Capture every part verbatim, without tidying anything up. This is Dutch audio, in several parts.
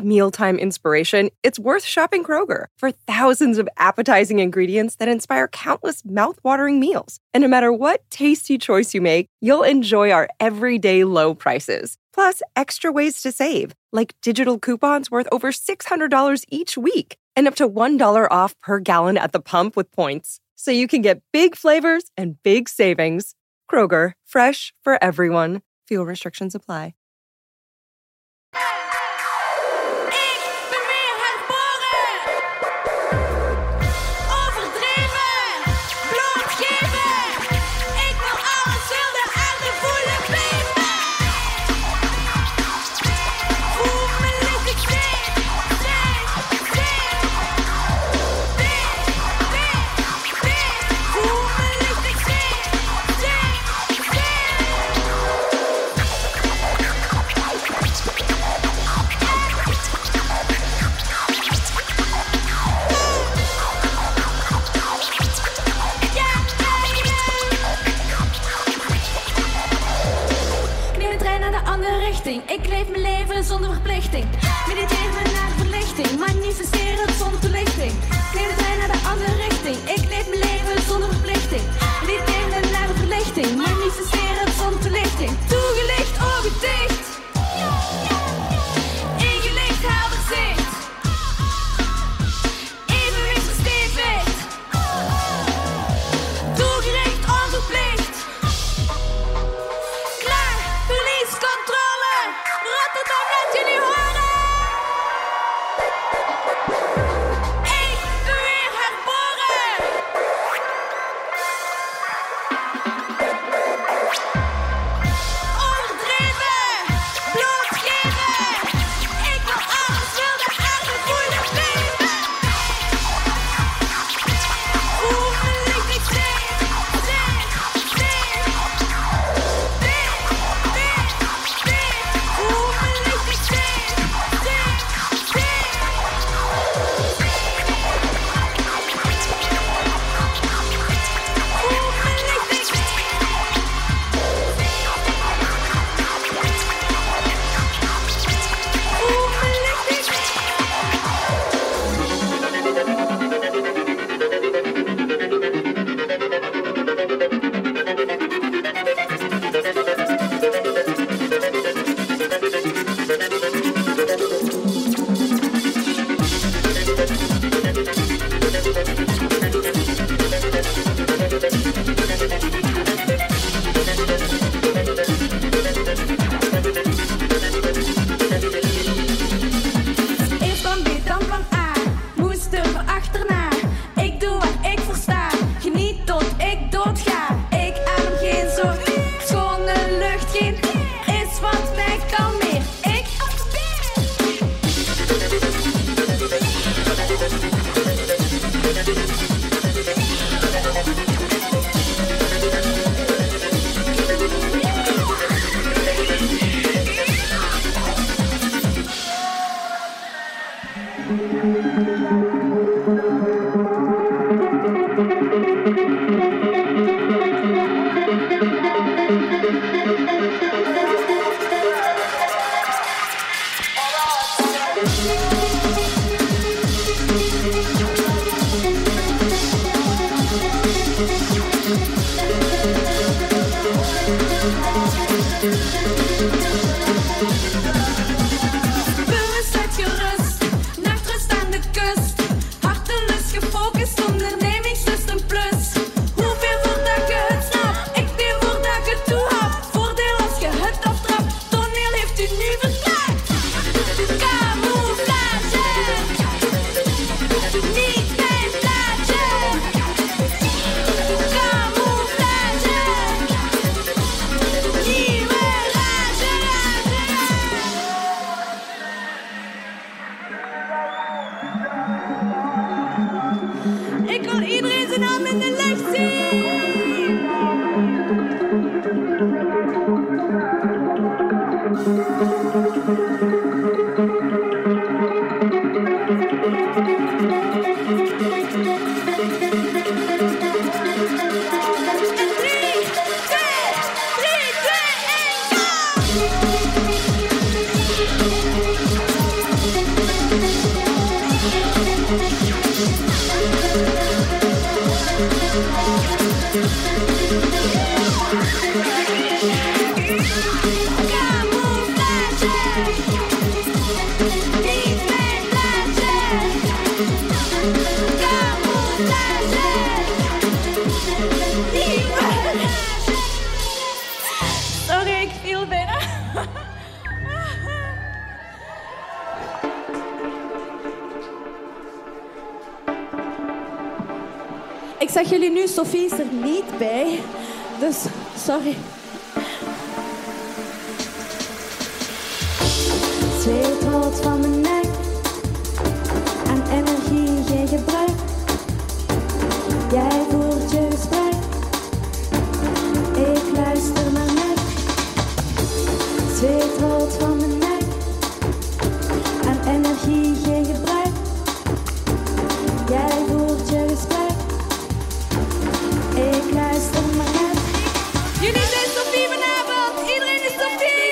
need mealtime inspiration, it's worth shopping Kroger for thousands of appetizing ingredients that inspire countless mouth-watering meals. And no matter what tasty choice you make, you'll enjoy our everyday low prices. Plus, extra ways to save, like digital coupons worth over six hundred dollars each week and up to one dollar off per gallon at the pump with points. So you can get big flavors and big savings. Kroger, fresh for everyone. Fuel restrictions apply. Ik leef mijn leven zonder verplichting. Mediteer me naar verlichting. Manifesteer het zonder toelichting. Neem de trein naar de andere richting. Ik leef mijn leven zonder verplichting. Mediteer me naar de verlichting. Manifesteer het zonder toelichting. Toegelicht, ogen dicht. Ingelicht, helder zicht. Evenwicht verstevigd. Toegericht, onverplicht. Klaar, verlies controle. Rotterdam, laat jullie horen! Ik ben weer herboren! Overdreven, blootgeven. Ik wil alles, wil de aarde voelen beven. Hoe verlicht ik zee, zee, zee. Beef, beef, beef. Hoe verlicht ik zee, zee, zee. Hoe verlicht ik zee. Hoe verlicht ik zee. Eerst dan B, dan plan A. Moest er voor achterna. Ik doe waar ik voor sta. Geniet tot ik doodga. Ik adem geen zorg. Schone lucht, geen is wat mij kalmeert. Ik bewust uitgerust. Nachtrust aan de kust. Hartelust gefocust. Ondernemingslust een plus. Hoeveel voordat je het snapt. Ik neem voordat je het toehapt. Voordeel als je het aftrapt. Toneel heeft u nu verklaard. Camouflage. Niet mijn plaatje. Camouflage. Nieuwe rage, rage, rage. Ik wil iedereen zijn naam in de lucht zien. En drie, twee, drie, twee, één, go! Ik zeg jullie nu, Sophie is er niet bij. Dus, sorry. Zweet rolt van mijn nek. Aan energie geen gebrek. Jij voert je gesprek. Ik luister maar net. Zweet rolt van mijn nek. Aan energie geen gebrek. Jij voert je gesprek. Ik luister maar net. Jullie zijn Sophie vanavond. Iedereen is Sophie.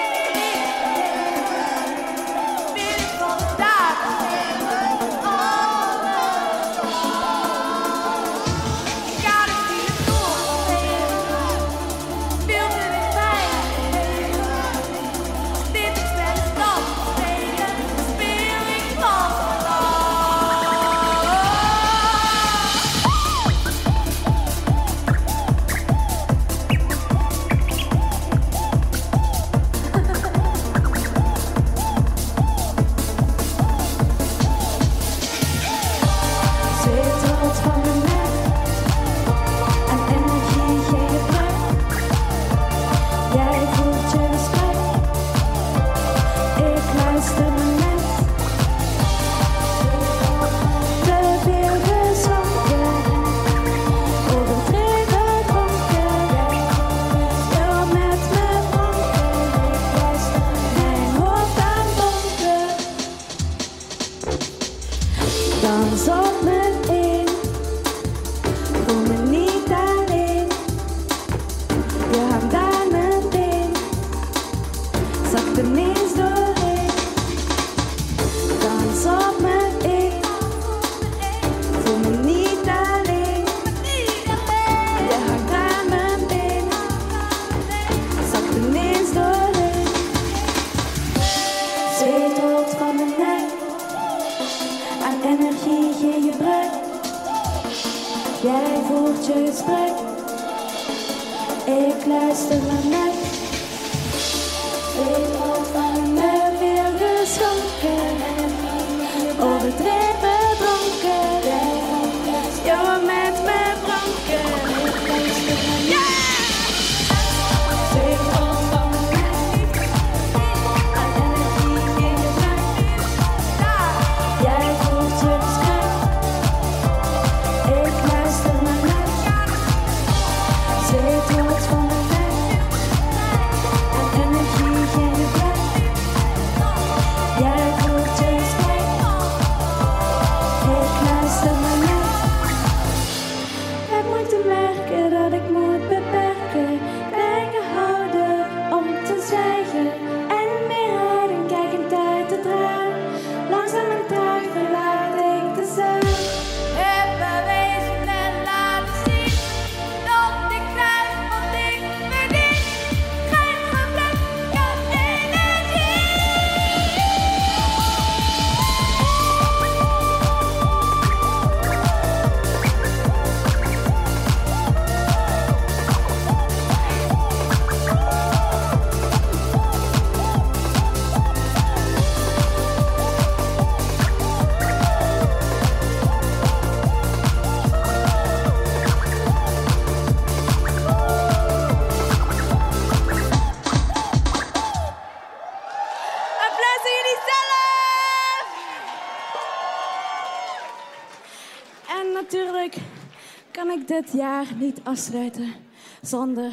Dit jaar niet afsluiten zonder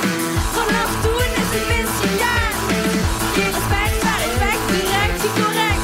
correct.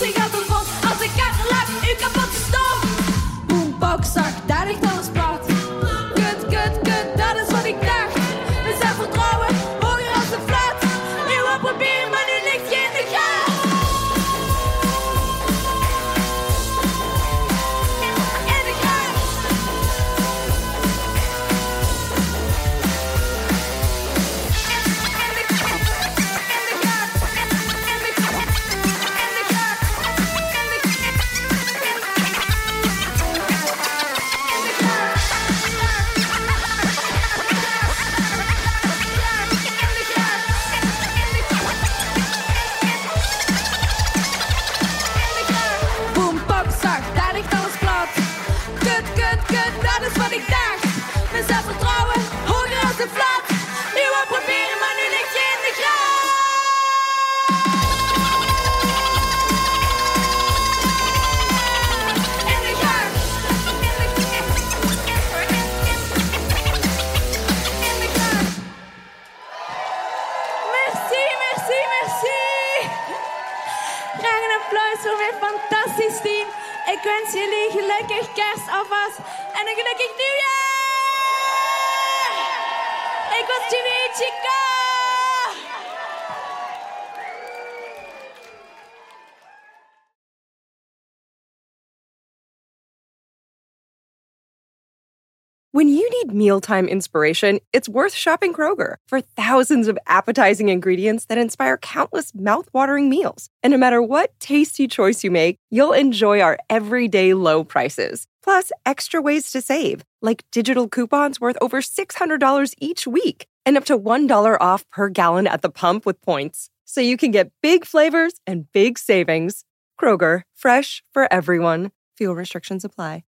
ze gaat er vol. Als ik ga laat u kapot stom. Boombox zag, daar ligt alles plat. Kut, kut, kut, dat is wat ik dacht. We zijn vertrouwen, hoger als de flat. Nu wat proberen, maar nu ligt je in de gaten. In de gaten. Fantastisch team. Ik wens jullie gelukkig kerst alvast en een gelukkig nieuwjaar. Ik was Jimmy Chica. When you need mealtime inspiration, it's worth shopping Kroger for thousands of appetizing ingredients that inspire countless mouth-watering meals. And no matter what tasty choice you make, you'll enjoy our everyday low prices. Plus, extra ways to save, like digital coupons worth over six hundred dollars each week and up to one dollar off per gallon at the pump with points. So you can get big flavors and big savings. Kroger, fresh for everyone. Fuel restrictions apply.